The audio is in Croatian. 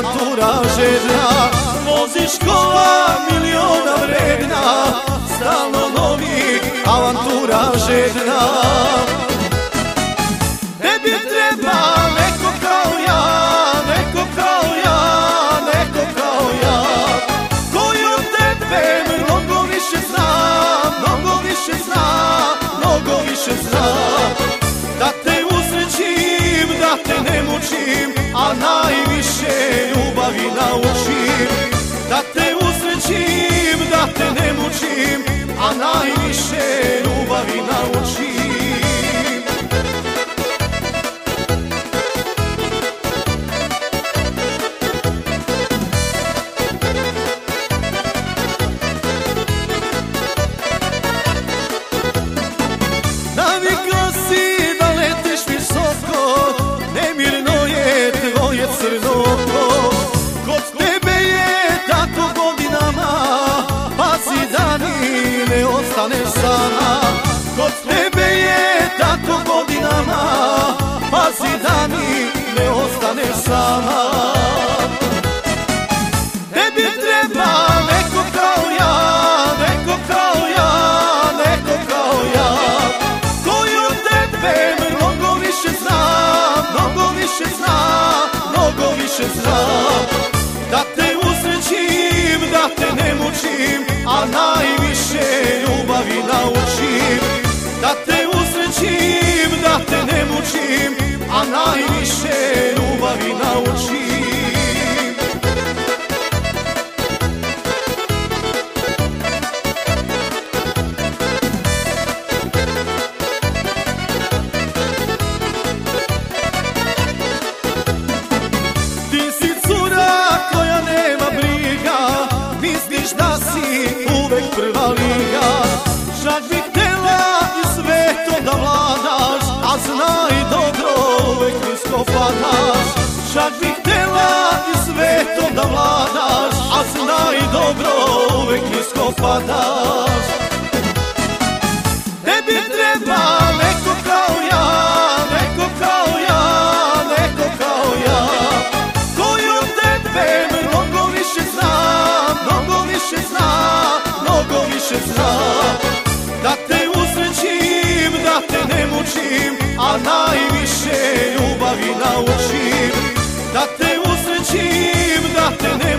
avantura žedna. Voziš kola miliona vredna, stalno novih avantura žedna. Tebi treba neko kao ja, neko kao ja, neko kao ja, koji od tebe mnogo više zna, mnogo više zna, mnogo više zna. Da te usrećim, da te ne mučim, a najviše ljubavi naučim. Da te usrećim, da te ne mučim, a najviše ljubavi naučim. Navikla si da letiš visoko, nemirno je tvoje crno oko. Kod tebe je tako godinama, pazi da ni ne ostaneš sama. Kod tebe je tako godinama, pazi da ni ne ostaneš sama. Tebi treba neko kao ja, neko kao ja, neko kao ja, koji od tebe mnogo više zna, mnogo više zna, mnogo više zna. Da te usrećim, da te ne mučim, a najviše ljubavi naučim. Da te usrećim, da te ne mučim, a najviše ljubavi naučim. Prva liga, čak bih htjela i svetom da vladaš, a znaj dobro uvek nisko padaš. Čak bih htjela i svetom da vladaš, a znaj dobro uvek nisko padaš. Tebi treba neko kao ja, neko kao ja, neko kao ja, koji od tebe mnogo više zna, mnogo više zna, mnogo više zna. Da te usrećim, da te ne mučim, a najviše ljubavi naučim. Da te usrećim, da te ne